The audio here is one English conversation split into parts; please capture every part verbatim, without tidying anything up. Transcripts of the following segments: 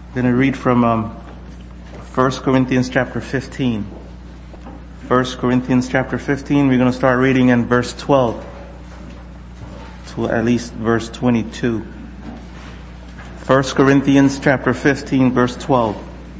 I'm going to read from um, First Corinthians chapter fifteen. First Corinthians chapter fifteen, we're going to start reading in verse twelve to at least verse twenty-two. First Corinthians chapter fifteen, verse twelve.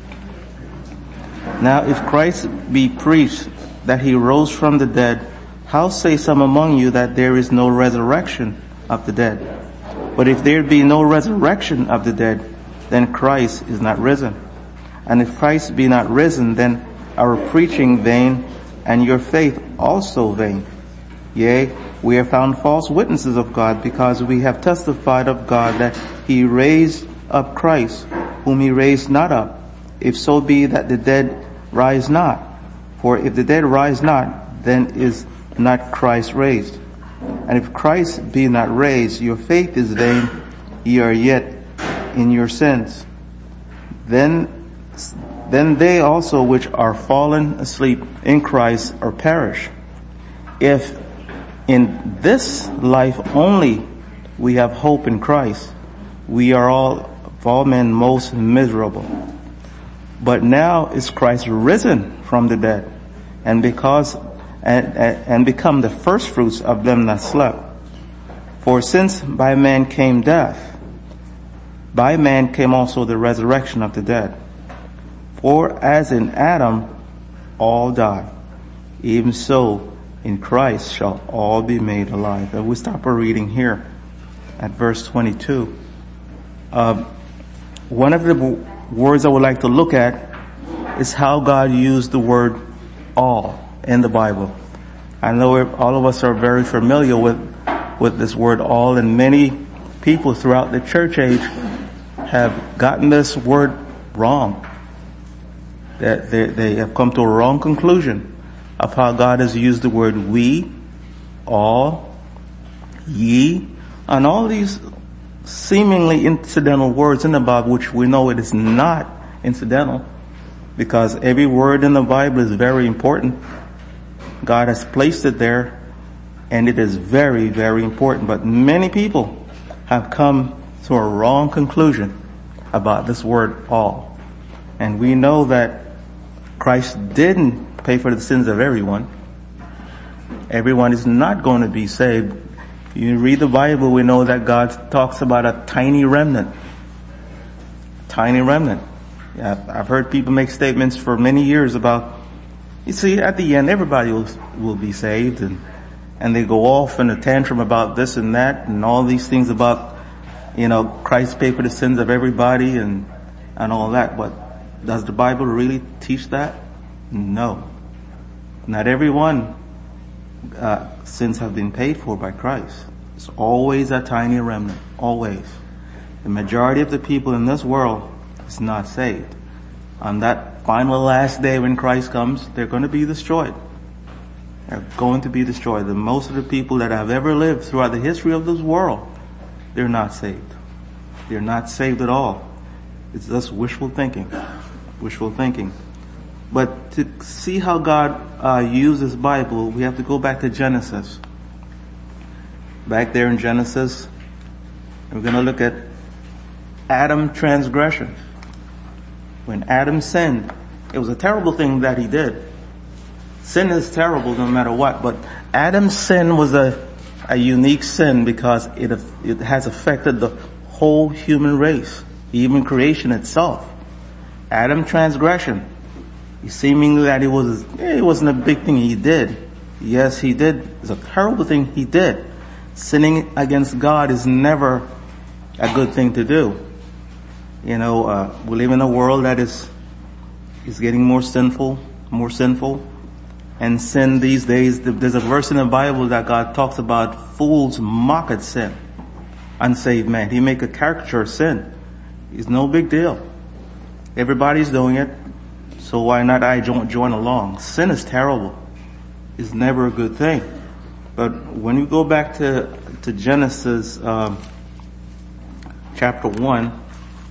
Now if Christ be preached that he rose from the dead, how say some among you that there is no resurrection of the dead? But if there be no resurrection of the dead, then Christ is not risen. And if Christ be not risen, then our preaching vain, and your faith also vain. Yea, we are found false witnesses of God, because we have testified of God that he raised up Christ, whom he raised not up, if so be that the dead rise not. For if the dead rise not, then is not Christ raised. And if Christ be not raised, your faith is vain, ye are yet in your sins. Then, then they also which are fallen asleep in Christ are perished. If in this life only we have hope in Christ, we are all, of all men, most miserable. But now is Christ risen from the dead, and because and, and become the firstfruits of them that slept. For since by man came death, by man came also the resurrection of the dead. For as in Adam all die, even so in Christ shall all be made alive. And we stop our reading here at verse twenty-two. Uh, one of the w- words I would like to look at is how God used the word all in the Bible. I know all of us are very familiar with, with this word all, and many people throughout the church age have gotten this word wrong. That they, they have come to a wrong conclusion of how God has used the word we, all, ye, and all these seemingly incidental words in the Bible, which we know it is not incidental, because every word in the Bible is very important. God has placed it there, and it is very, very important. But many people have come to a wrong conclusion about this word all. And we know that Christ didn't pay for the sins of everyone. Everyone is not going to be saved. You read the Bible, we know that God talks about a tiny remnant. Tiny remnant. Yeah, I've heard people make statements for many years about, you see, at the end, everybody will, will be saved, and, and they go off in a tantrum about this and that and all these things about, you know, Christ paid for the sins of everybody and, and all that. But does the Bible really teach that? No. Not everyone, uh, sins have been paid for by Christ. It's always a tiny remnant. Always. The majority of the people in this world is not saved. On that final last day when Christ comes, they're going to be destroyed. They're going to be destroyed. The most of the people that have ever lived throughout the history of this world, they're not saved. They're not saved at all. It's just wishful thinking. Wishful thinking. But to see how God uh, used His Bible, we have to go back to Genesis. Back there in Genesis, we're going to look at Adam's transgression. When Adam sinned, it was a terrible thing that he did. Sin is terrible no matter what, but Adam's sin was a, a unique sin because it, it has affected the whole human race, even creation itself. Adam's transgression, seemingly that it was, it wasn't a big thing he did. Yes, he did. It's a terrible thing he did. Sinning against God is never a good thing to do. You know, uh, we live in a world that is, is getting more sinful, more sinful. And sin these days, there's a verse in the Bible that God talks about fools mock at sin. Unsaved man. He make a caricature of sin. It's no big deal. Everybody's doing it. So why not I join, join along? Sin is terrible. It's never a good thing. But when you go back to, to Genesis, um, chapter one,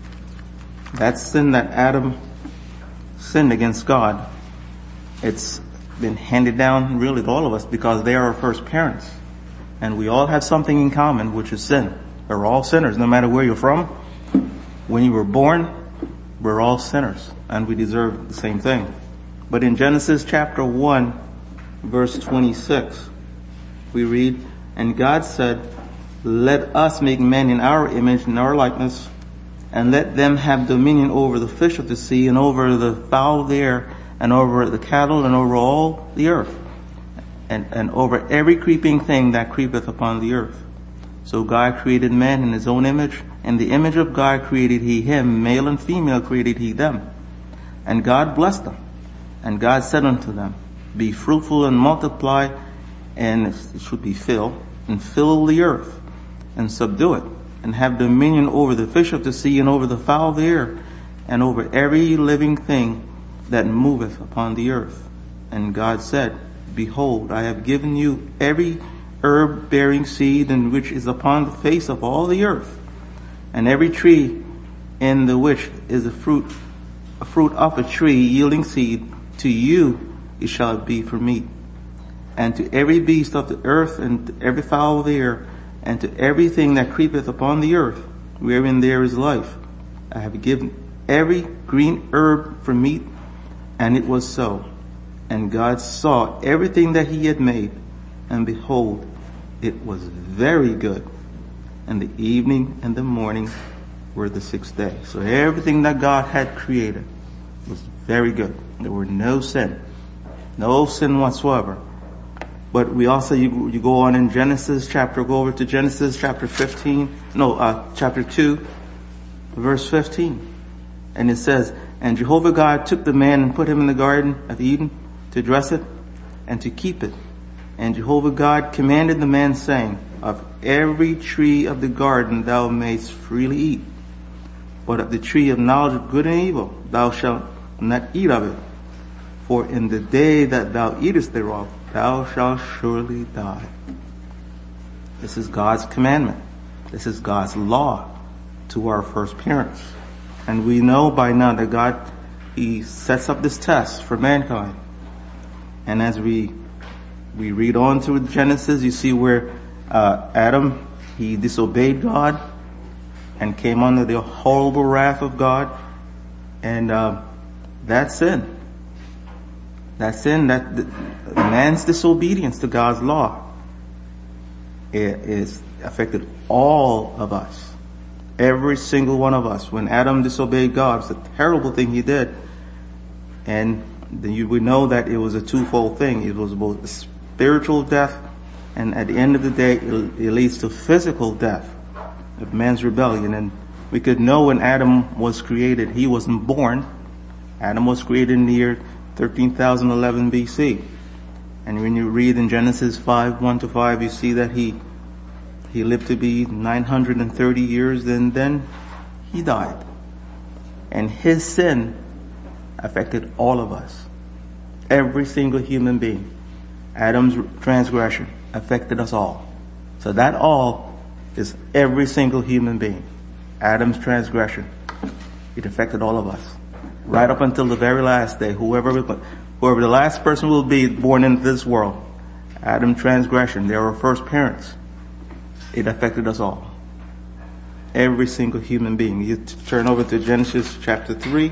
that sin that Adam sinned against God, it's been handed down really to all of us because they are our first parents. And we all have something in common, which is sin. We're all sinners, no matter where you're from. When you were born, We're all sinners, and we deserve the same thing. But in Genesis chapter one, verse twenty-six, we read, "And God said, let us make man in our image and our likeness, and let them have dominion over the fish of the sea, and over the fowl of the air, and over the cattle, and over all the earth, and, and over every creeping thing that creepeth upon the earth." So God created man in his own image. In the image of God created he him, male and female created he them. And God blessed them. And God said unto them, "Be fruitful and multiply, and it should be filled, and fill the earth, and subdue it, and have dominion over the fish of the sea, and over the fowl of the air, and over every living thing that moveth upon the earth." And God said, "Behold, I have given you every herb bearing seed, and which is upon the face of all the earth, and every tree in the which is a fruit, a fruit of a tree yielding seed, to you it shall be for meat. And to every beast of the earth, and to every fowl of the air, and to everything that creepeth upon the earth, wherein there is life, I have given every green herb for meat." And it was so. And God saw everything that he had made, and behold, it was very good. And the evening and the morning were the sixth day. So everything that God had created was very good. There were no sin. No sin whatsoever. But we also, you, you go on in Genesis chapter, go over to Genesis chapter fifteen, no, uh, chapter two, verse fifteen. And it says, "And Jehovah God took the man and put him in the garden of Eden to dress it and to keep it. And Jehovah God commanded the man, saying, Of every tree of the garden thou mayst freely eat, but of the tree of knowledge of good and evil thou shalt not eat of it. For in the day that thou eatest thereof, thou shalt surely die." This is God's commandment. This is God's law to our first parents. And we know by now that God, he sets up this test for mankind. And as we we read on through Genesis, you see where uh, Adam, he disobeyed God and came under the horrible wrath of God. And uh, that sin, that sin, that the, man's disobedience to God's law, it is affected all of us. Every single one of us. When Adam disobeyed God, it's a terrible thing he did. And then you would know that it was a twofold thing. It was both spiritual death, and at the end of the day, it, it leads to physical death of man's rebellion. And we could know when Adam was created, he wasn't born. Adam was created in the year thirteen thousand eleven B C. And when you read in Genesis five, one to five, you see that he he lived to be nine hundred thirty years, and then he died. And his sin affected all of us. Every single human being. Adam's transgression affected us all. So that all is every single human being. Adam's transgression, it affected all of us. Right up until the very last day, whoever whoever the last person will be born into this world, Adam's transgression, they were our first parents. It affected us all. Every single human being. You turn over to Genesis chapter three,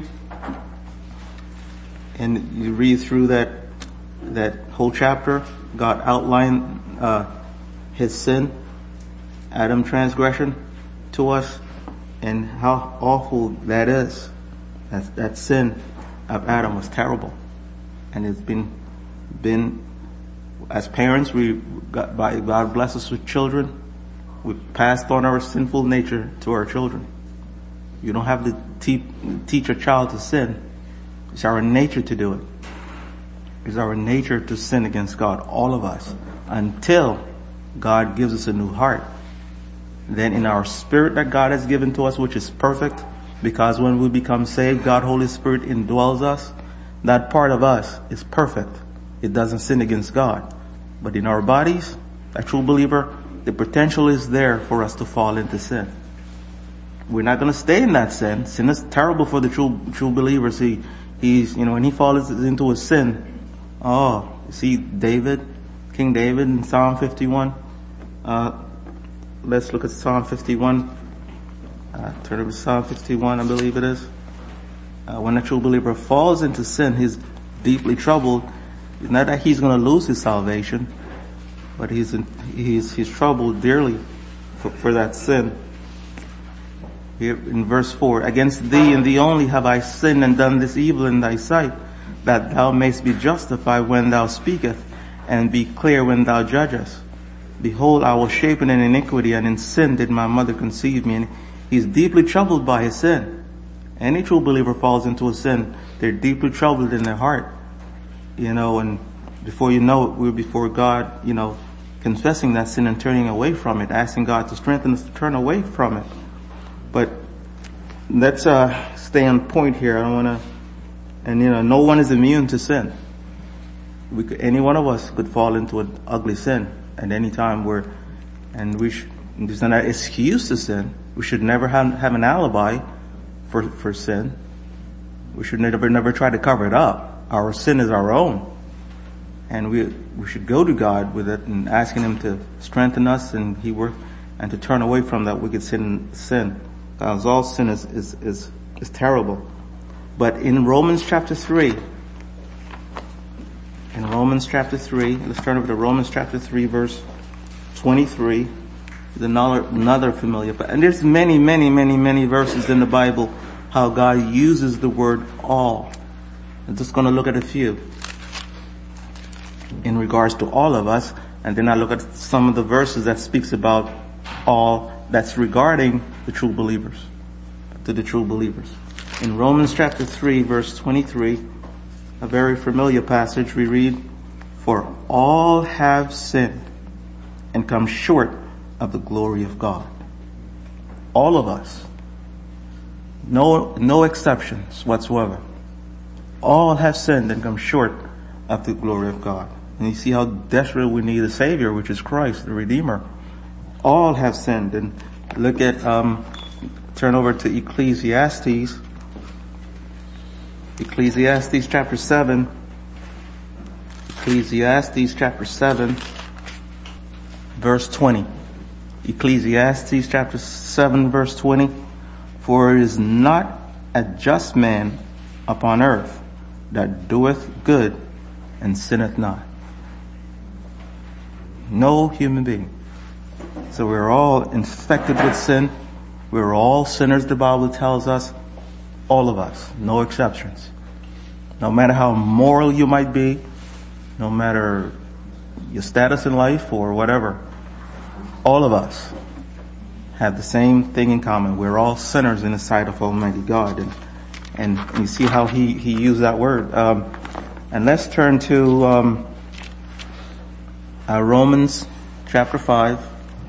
and you read through that that whole chapter. God outlined uh, his sin, Adam's transgression, to us, and how awful that is. That, that sin of Adam was terrible, and it's been been as parents, we got, by God bless us with children. We passed on our sinful nature to our children. You don't have to te- teach a child to sin. It's our nature to do it. It's our nature to sin against God, all of us, until God gives us a new heart. Then in our spirit that God has given to us, which is perfect, because when we become saved, God, Holy Spirit indwells us. That part of us is perfect. It doesn't sin against God. But in our bodies, a true believer, the potential is there for us to fall into sin. We're not going to stay in that sin. Sin is terrible for the true true believer. See, he's, you know, when he falls into a sin, oh, you see David, King David in Psalm fifty-one. Uh, let's look at Psalm fifty-one. Uh, turn over to Psalm fifty-one, I believe it is. Uh, when a true believer falls into sin, he's deeply troubled. It's not that he's going to lose his salvation, but he's in, he's he's troubled dearly for, for that sin. Here in verse four, against thee and thee only have I sinned and done this evil in thy sight, that thou mayst be justified when thou speakest, and be clear when thou judgest. Behold, I was shapen in iniquity, and in sin did my mother conceive me. And he's deeply troubled by his sin. Any true believer falls into a sin, they're deeply troubled in their heart. You know, and before you know it, we're before God, you know, confessing that sin and turning away from it, asking God to strengthen us to turn away from it. But let's uh stay on point here. I don't want to, and you know, no one is immune to sin. We could, any one of us could fall into an ugly sin at any time. Where, and we should, there's an excuse to sin. We should never have, have an alibi for for sin. We should never never try to cover it up. Our sin is our own, and we we should go to God with it and asking Him to strengthen us, and He work and to turn away from that wicked sin. Sin, because all sin is is is, is terrible. But in Romans chapter three, in Romans chapter three, let's turn over to Romans chapter three, verse twenty-three. Is another another familiar, and there's many, many, many, many verses in the Bible how God uses the word all. I'm just going to look at a few in regards to all of us, and then I look at some of the verses that speaks about all that's regarding the true believers, to the true believers. In Romans chapter three, verse twenty-three, a very familiar passage, we read, "For all have sinned and come short of the glory of God." All of us. No, no exceptions whatsoever. All have sinned and come short of the glory of God. And you see how desperate we need a Savior, which is Christ, the Redeemer. All have sinned. And look at, um, turn over to Ecclesiastes. Ecclesiastes chapter seven. Ecclesiastes chapter seven, verse twenty. Ecclesiastes chapter seven, verse twenty. "For it is not a just man upon earth that doeth good and sinneth not." No human being. So we're all infected with sin. We're all sinners, the Bible tells us. All of us. No exceptions. No matter how moral you might be, no matter your status in life or whatever, all of us have the same thing in common. We're all sinners in the sight of Almighty God. And, and you see how he, he used that word. Um, and let's turn to, um, uh, Romans chapter five.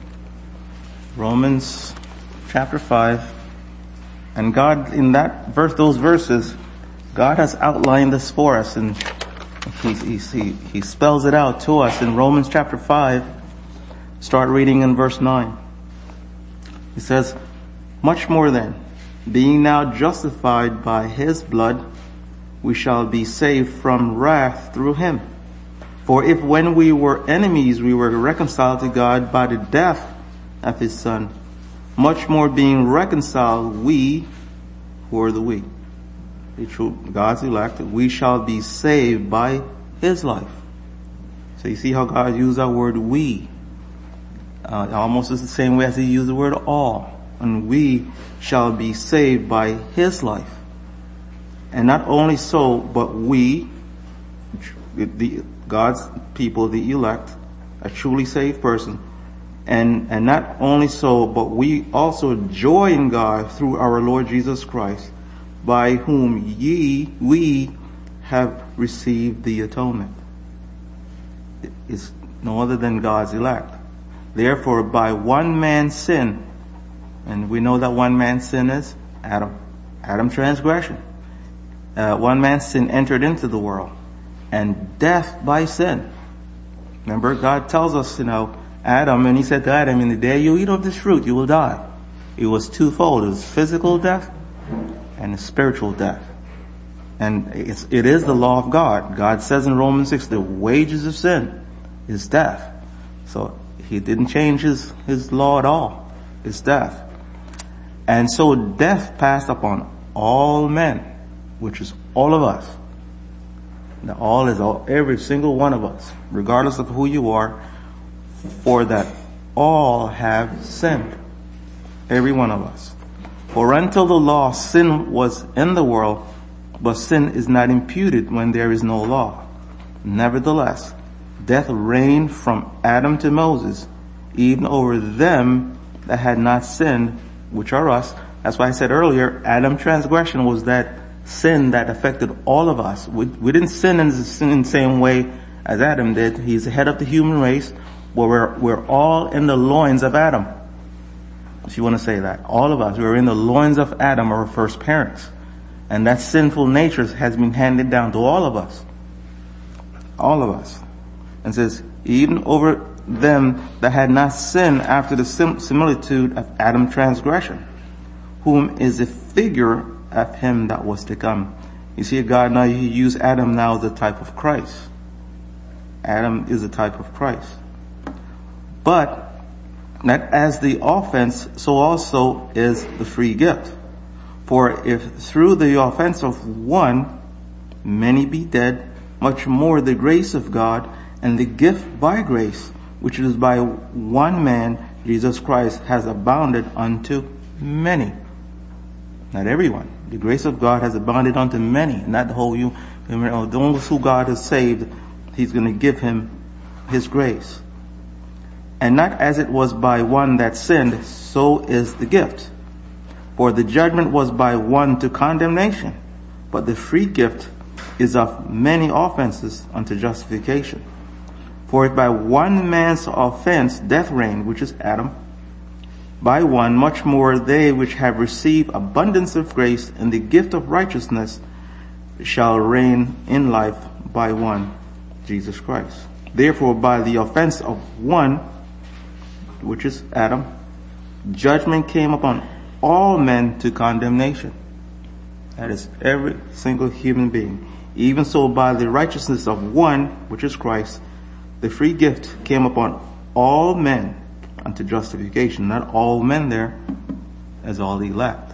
Romans chapter five. And God, in that verse, those verses, God has outlined this for us, and he, he, he, he spells it out to us in Romans chapter five. Start reading in verse nine. He says, "Much more then, being now justified by His blood, we shall be saved from wrath through Him. For if when we were enemies we were reconciled to God by the death of His Son, much more being reconciled, we, who are the we, the true God's elect, we shall be saved by His life." So you see how God used that word "we." Uh, almost is the same way as He used the word "all." And we shall be saved by His life. And not only so, but we, the God's people, the elect, a truly saved person, And, and not only so, but we also joy in God through our Lord Jesus Christ, by whom ye, we have received the atonement. It's no other than God's elect. Therefore, by one man's sin, and we know that one man's sin is Adam, Adam's transgression. Uh, one man's sin entered into the world, and death by sin. Remember, God tells us, you know, Adam, and He said to Adam, "In the day you eat of this fruit, you will die." It was twofold. It was physical death and spiritual death. And it's, it is the law of God. God says in Romans six, the wages of sin is death. So He didn't change His, His law at all. It's death. And so death passed upon all men. which is all of us. The all is all, every single one of us, regardless of who you are, for that all have sinned. Every one of us. For until the law, sin was in the world, but sin is not imputed when there is no law. Nevertheless, death reigned from Adam to Moses, even over them that had not sinned, which are us. That's why I said earlier, Adam's transgression was that sin that affected all of us. We, we didn't sin in, sin in the same way as Adam did. He's the head of the human race, but we're, we're all in the loins of Adam. If you want to say that. All of us, we're in the loins of Adam, our first parents. And that sinful nature has been handed down to all of us. All of us. And says, even over them that had not sinned after the sim- similitude of Adam's transgression, whom is a figure of him that was to come. You see, God now, he used Adam now as a type of Christ. Adam is a type of Christ. But, that as the offense, so also is the free gift. For if through the offense of one, many be dead, much more the grace of God and the gift by grace, which is by one man, Jesus Christ, has abounded unto many. Not everyone. The grace of God has abounded unto many, not the whole you. Those who God has saved, he's going to give him his grace. And not as it was by one that sinned, so is the gift. For the judgment was by one to condemnation, but the free gift is of many offenses unto justification. For if by one man's offense death reigned, which is Adam, by one much more they which have received abundance of grace and the gift of righteousness shall reign in life by one, Jesus Christ. Therefore by the offense of one, which is Adam, judgment came upon all men to condemnation. That is every single human being. Even so by the righteousness of one, which is Christ, the free gift came upon all men unto justification. Not all men there, as all elect.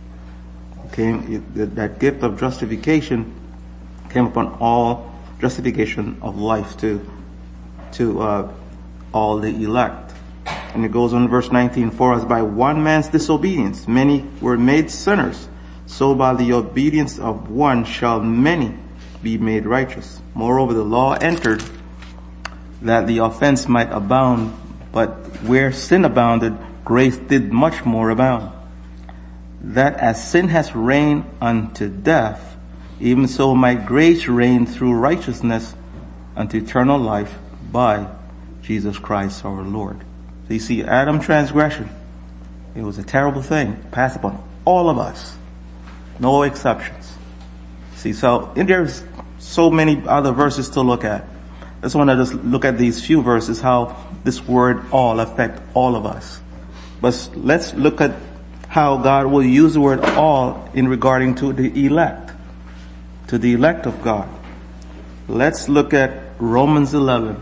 Came, that gift of justification came upon all, justification of life to, to, uh, all the elect. And it goes on in verse nineteen, for as by one man's disobedience many were made sinners, so by the obedience of one shall many be made righteous. Moreover, the law entered that the offense might abound, but where sin abounded, grace did much more abound. That as sin has reigned unto death, even so might grace reign through righteousness unto eternal life by Jesus Christ our Lord. So you see, Adam's transgression, it was a terrible thing, passed upon all of us. No exceptions. See, so and there's so many other verses to look at. I just want to just look at these few verses, how this word all affect all of us. But let's look at how God will use the word all in regarding to the elect, to the elect of God. Let's look at Romans eleven.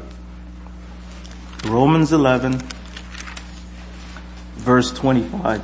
Romans eleven. Verse twenty-five.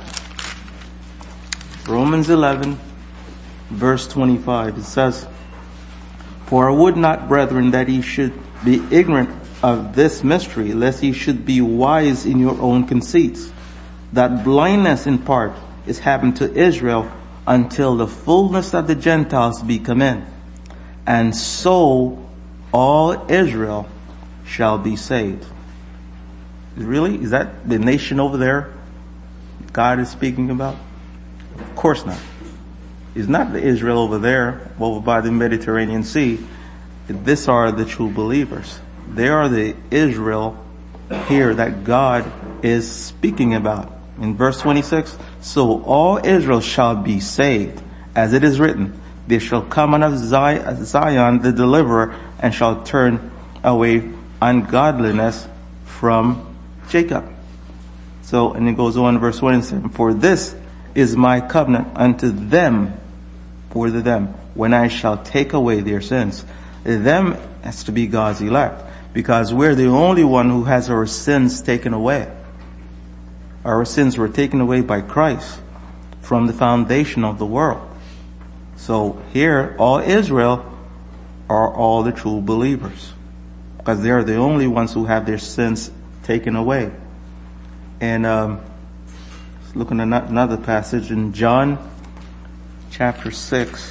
Romans eleven, verse twenty-five. It says, for I would not, brethren, that ye should be ignorant of this mystery, lest ye should be wise in your own conceits, that blindness in part is happened to Israel until the fullness of the Gentiles be come in. And so all Israel shall be saved. Really? Is that the nation over there God is speaking about? Of course not. It's not the Israel over there, over by the Mediterranean Sea. These are the true believers. They are the Israel here that God is speaking about. In verse twenty-six, so all Israel shall be saved, as it is written, there shall come out of Zion the deliverer, and shall turn away ungodliness from Jacob. So, and it goes on in verse twenty-seven, for this is my covenant unto them, for the them, when I shall take away their sins. Them has to be God's elect, because we're the only one who has our sins taken away. Our sins were taken away by Christ from the foundation of the world. So here, all Israel are all the true believers, because they are the only ones who have their sins taken away. And um, looking at another passage in John chapter six,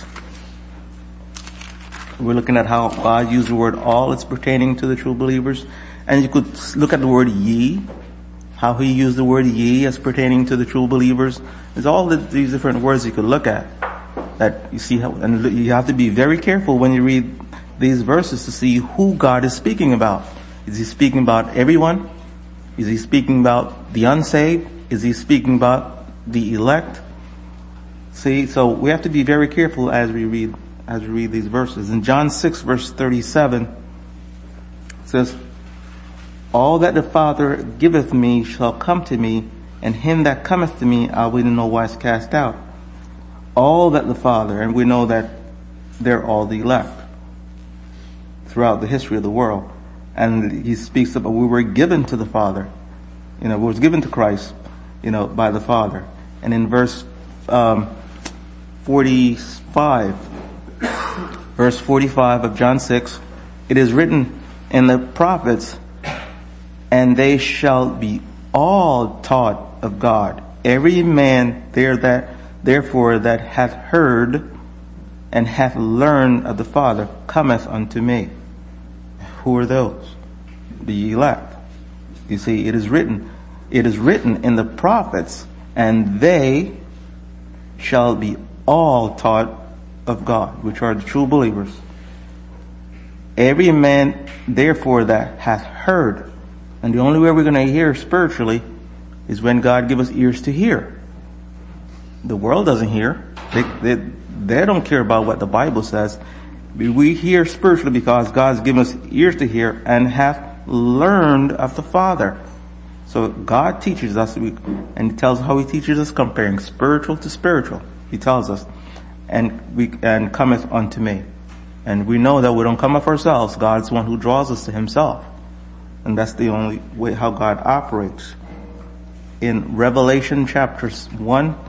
we're looking at how God used the word all. It's pertaining to the true believers. And you could look at the word ye, how he used the word ye as pertaining to the true believers. There's all the, these different words you could look at that you see how, and you have to be very careful when you read these verses to see who God is speaking about. Is he speaking about everyone? Is he speaking about the unsaved? Is he speaking about the elect? See, so we have to be very careful as we read, as we read these verses. In John six verse thirty-seven, it says, all that the Father giveth me shall come to me, and him that cometh to me I will in no wise cast out. All that the Father, and we know that they're all the elect throughout the history of the world. And he speaks about we were given to the Father, you know, was given to Christ, you know, by the Father. And in verse um, forty-five, verse forty-five of John six, it is written in the prophets, and they shall be all taught of God. Every man there that, therefore, that hath heard and hath learned of the Father cometh unto me. Who are those? The elect. You see, it is written, it is written in the prophets, and they shall be all taught of God, which are the true believers. Every man, therefore, that hath heard. And the only way we're going to hear spiritually is when God gives us ears to hear. The world doesn't hear. They, they, they don't care about what the Bible says. We hear spiritually because God's given us ears to hear and hath learned of the Father. So God teaches us, and He tells how He teaches us, comparing spiritual to spiritual. He tells us, and we, and cometh unto me. And we know that we don't come of ourselves. God's the one who draws us to Himself. And that's the only way how God operates. In Revelation chapter one,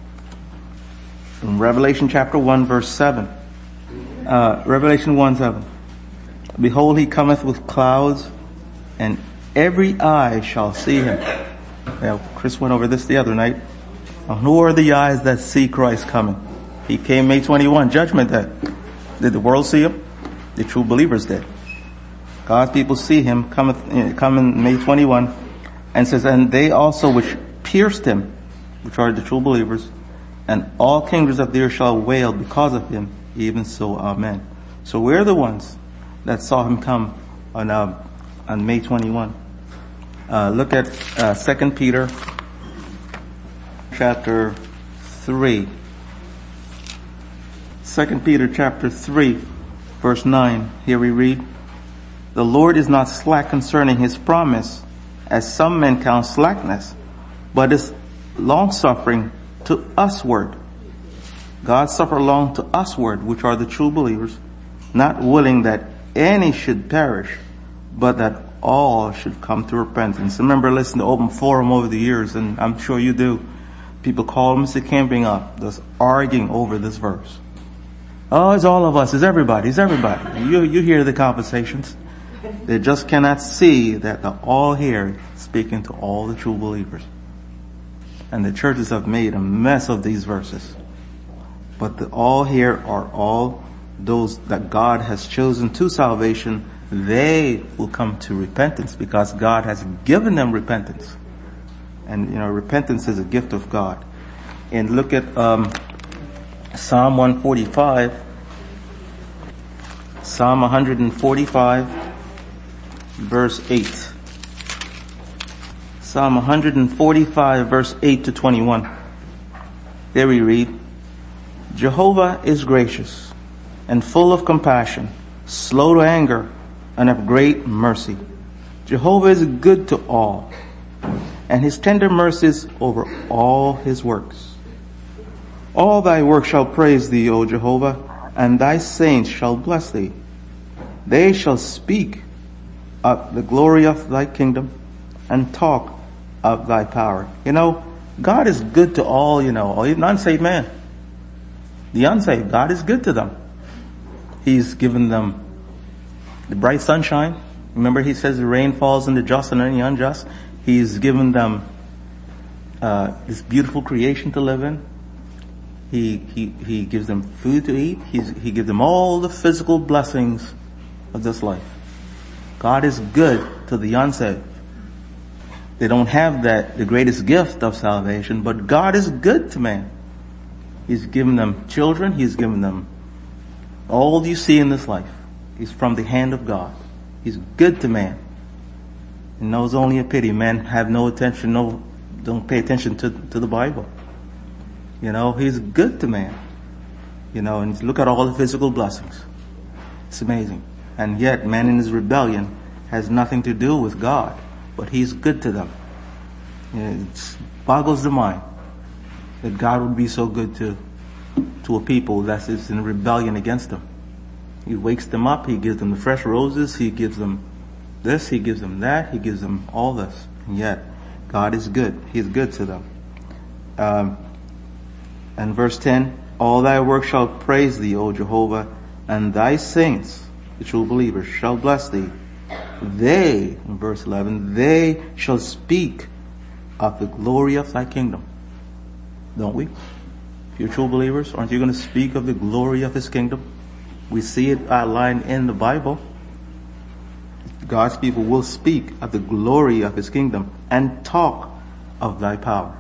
in Revelation chapter one verse seven, uh, Revelation one seven, behold, He cometh with clouds, and every eye shall see Him. Yeah, Chris went over this the other night. Now, who are the eyes that see Christ coming? He came May twenty-first, Judgment Day. Did the world see Him? The true believers did. God's people see Him coming, coming May twenty-first, and says, and they also which pierced Him, which are the true believers, and all kingdoms of the earth shall wail because of Him, even so, amen. So we're the ones that saw Him come on, uh, on May twenty-first. Uh, look at, uh, Second Peter chapter three. Second Peter chapter three, verse nine. Here we read, the Lord is not slack concerning His promise, as some men count slackness, but is long-suffering to usward. God suffer long to usward, which are the true believers, not willing that any should perish, but that all should come to repentance. I remember listening to Open Forum over the years, and I'm sure you do. People call Mister Camping up, just arguing over this verse. Oh, it's all of us, it's everybody, it's everybody. You, you hear the conversations. They just cannot see that the all here is speaking to all the true believers. And the churches have made a mess of these verses. But the all here are all those that God has chosen to salvation. They will come to repentance because God has given them repentance. And, you know, repentance is a gift of God. And look at um, Psalm one forty-five. Psalm one forty-five, verse eight. Psalm one forty-five, verse eight to twenty-one. There we read, Jehovah is gracious and full of compassion, slow to anger, and of great mercy. Jehovah is good to all, and His tender mercies over all His works. All Thy works shall praise Thee, O Jehovah, and Thy saints shall bless Thee. They shall speak of the glory of Thy kingdom and talk of Thy power. You know, God is good to all, you know, even unsaved man. The unsaved, God is good to them. He's given them the bright sunshine. Remember, he says the rain falls on the just and on the unjust. He's given them uh this beautiful creation to live in. He he he gives them food to eat. He's, he gives them all the physical blessings of this life. God is good to the unsaved. They don't have that, the greatest gift of salvation, but God is good to man. He's given them children. He's given them all you see in this life is from the hand of God. He's good to man. And knows only a pity. Men have no attention, no, don't pay attention to, to the Bible. You know, he's good to man. You know, and look at all the physical blessings. It's amazing. And yet, man in his rebellion has nothing to do with God, but he's good to them. You know, it boggles the mind that God would be so good to, to a people that is in rebellion against him. He wakes them up, he gives them the fresh roses, he gives them this, he gives them that, he gives them all this. And yet, God is good. He's good to them. Um, and verse ten, all thy works shall praise thee, O Jehovah, and thy saints, the true believers, shall bless thee. They, in verse eleven, they shall speak of the glory of thy kingdom. Don't we? If you're true believers, aren't you going to speak of the glory of his kingdom? We see it outlined in the Bible. God's people will speak of the glory of his kingdom and talk of thy power.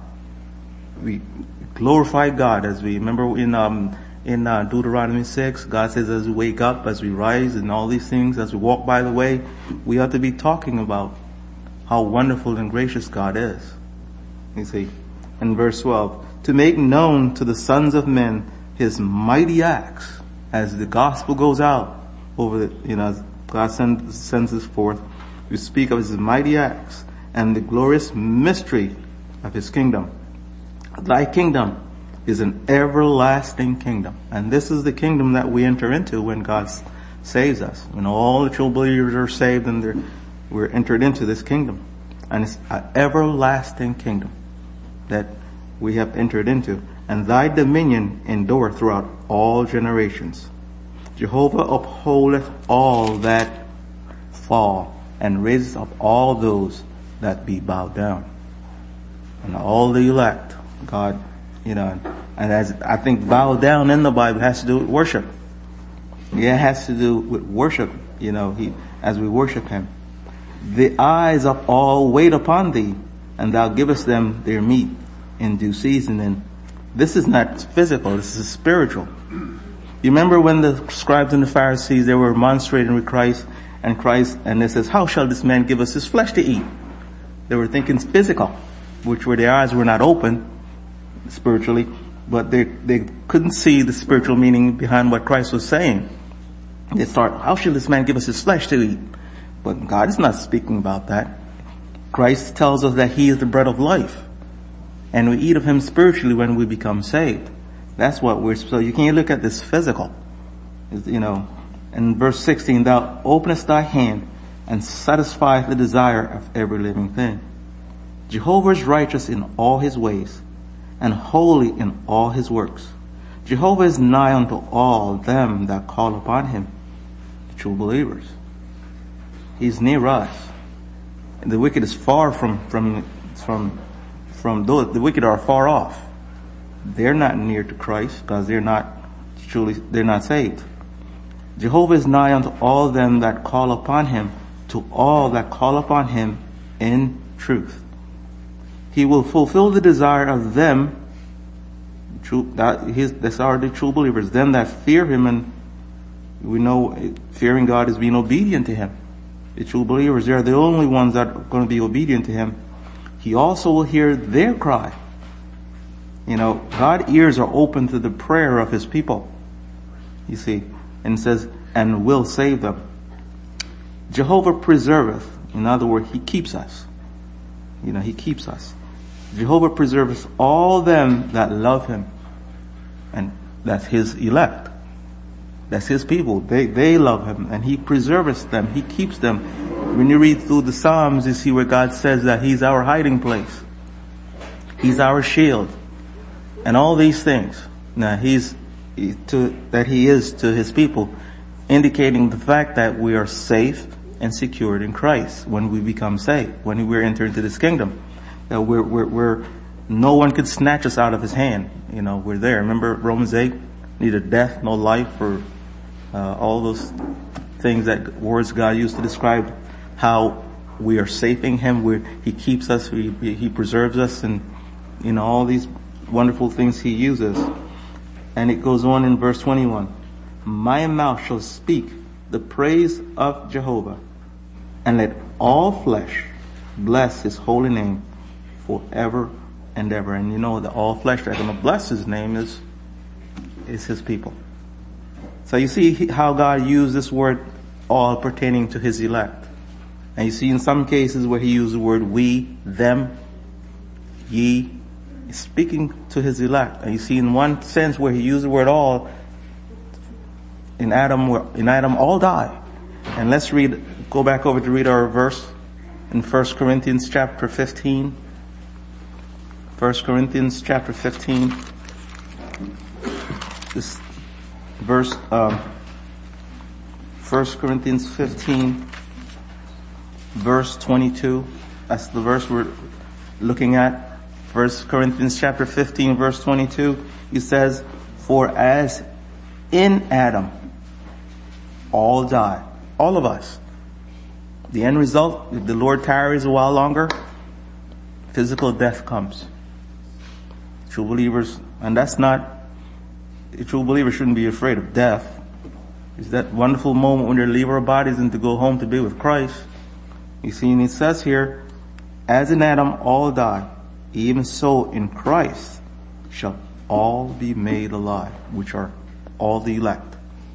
We glorify God as we remember in um in uh, Deuteronomy six, God says as we wake up, as we rise and all these things, as we walk by the way, we ought to be talking about how wonderful and gracious God is. You see, in verse twelve, to make known to the sons of men his mighty acts. As the gospel goes out over the, you know, as God sends, sends us forth, we speak of his mighty acts and the glorious mystery of his kingdom. Thy kingdom is an everlasting kingdom. And this is the kingdom that we enter into when God saves us. When all the true believers are saved and they're, we're entered into this kingdom. And it's an everlasting kingdom that we have entered into. And thy dominion endure throughout all generations. Jehovah upholdeth all that fall, and raises up all those that be bowed down. And all the elect, God, you know, and as I think bow down in the Bible has to do with worship. Yeah, it has to do with worship, you know, he, as we worship him. The eyes of all wait upon thee, and thou givest them their meat in due season. And this is not physical, this is spiritual. You remember when the scribes and the Pharisees, they were remonstrating with Christ, and Christ, and they says, how shall this man give us his flesh to eat? They were thinking physical, which were their eyes were not open spiritually, but they, they couldn't see the spiritual meaning behind what Christ was saying. They thought, how shall this man give us his flesh to eat? But God is not speaking about that. Christ tells us that he is the bread of life. And we eat of him spiritually when we become saved. That's what we're, so you can't look at this physical. You know, in verse sixteen, thou openest thy hand and satisfieth the desire of every living thing. Jehovah is righteous in all his ways and holy in all his works. Jehovah is nigh unto all them that call upon him, the true believers. He's near us. And the wicked is far from, from, from, from those, the wicked are far off. They're not near to Christ because they're not truly, they're not saved. Jehovah is nigh unto all them that call upon him, to all that call upon him in truth. He will fulfill the desire of them, true, that his, that's are the true believers, them that fear him, and we know fearing God is being obedient to him. The true believers, they are the only ones that are going to be obedient to him. He also will hear their cry. You know, God's ears are open to the prayer of his people. You see, and it says, and will save them. Jehovah preserveth. In other words, he keeps us. You know, he keeps us. Jehovah preserveth all them that love him. And that's his elect. That's his people. They, they love him, and he preserveth them. He keeps them. When you read through the Psalms, you see where God says that he's our hiding place. He's our shield. And all these things. Now he's, to, that he is to his people, indicating the fact that we are safe and secured in Christ when we become saved, when we enter into this kingdom. That we're, we're, we're, no one could snatch us out of his hand. You know, we're there. Remember Romans eight? Neither death, nor life, or uh, all those things that words God used to describe how we are safe in him. We're, he keeps us, he, he preserves us, and, you know, all these wonderful things he uses. And it goes on in verse twenty-one. My mouth shall speak the praise of Jehovah, and let all flesh bless his holy name forever and ever. And you know that all flesh that's going to bless his name is, is his people. So you see how God used this word all pertaining to his elect. And you see in some cases where he used the word we, them, ye, speaking to his elect. And you see in one sense where he used the word all, in Adam, in Adam all die. And let's read, go back over to read our verse in First Corinthians chapter fifteen. First Corinthians chapter fifteen. This verse, um, First Corinthians fifteen, verse twenty-two. That's the verse we're looking at. First Corinthians chapter fifteen, verse twenty-two. He says, for as in Adam all die, all of us. The end result, if the Lord tarries a while longer, physical death comes. True believers, and that's not, a true believer shouldn't be afraid of death. It's that wonderful moment when they leave our bodies and to go home to be with Christ. You see, and it says here, as in Adam all die, even so in Christ shall all be made alive, which are all the elect.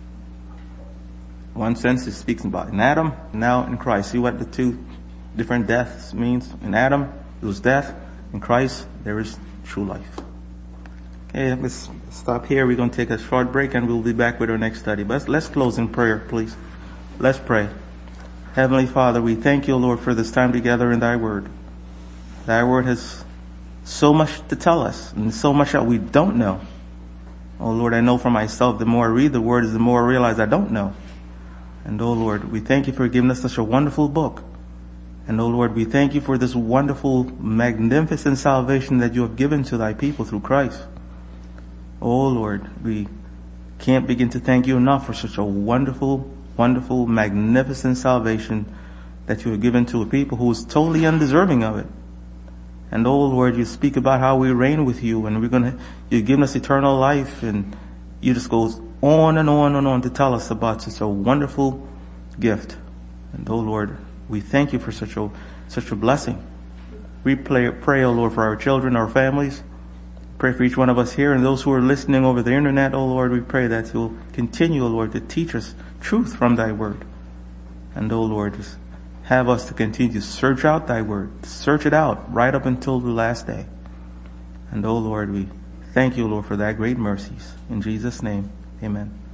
One sense it speaks about in Adam, now in Christ. See what the two different deaths means? In Adam, it was death. In Christ, there is true life. Okay, let's stop here. We're going to take a short break and we'll be back with our next study. But let's, let's close in prayer, please. Let's pray. Heavenly Father, we thank you, Lord, for this time together in thy word. Thy word has so much to tell us and so much that we don't know. Oh Lord, I know for myself, the more I read the word, the more I realize I don't know. And oh Lord, we thank you for giving us such a wonderful book. And oh Lord, we thank you for this wonderful, magnificent salvation that you have given to thy people through Christ. Oh Lord, we can't begin to thank you enough for such a wonderful, wonderful, magnificent salvation that you have given to a people who is totally undeserving of it. And oh Lord, you speak about how we reign with you and we're gonna, you've given us eternal life, and you just go on and on and on to tell us about such a wonderful gift. And oh Lord, we thank you for such a, such a blessing. We pray, pray, oh Lord, for our children, our families. Pray for each one of us here and those who are listening over the internet. Oh Lord, we pray that you'll continue, oh Lord, to teach us truth from thy word. And oh Lord, just have us to continue to search out thy word, to search it out right up until the last day. And oh Lord, we thank you, Lord, for thy great mercies. In Jesus' name, amen.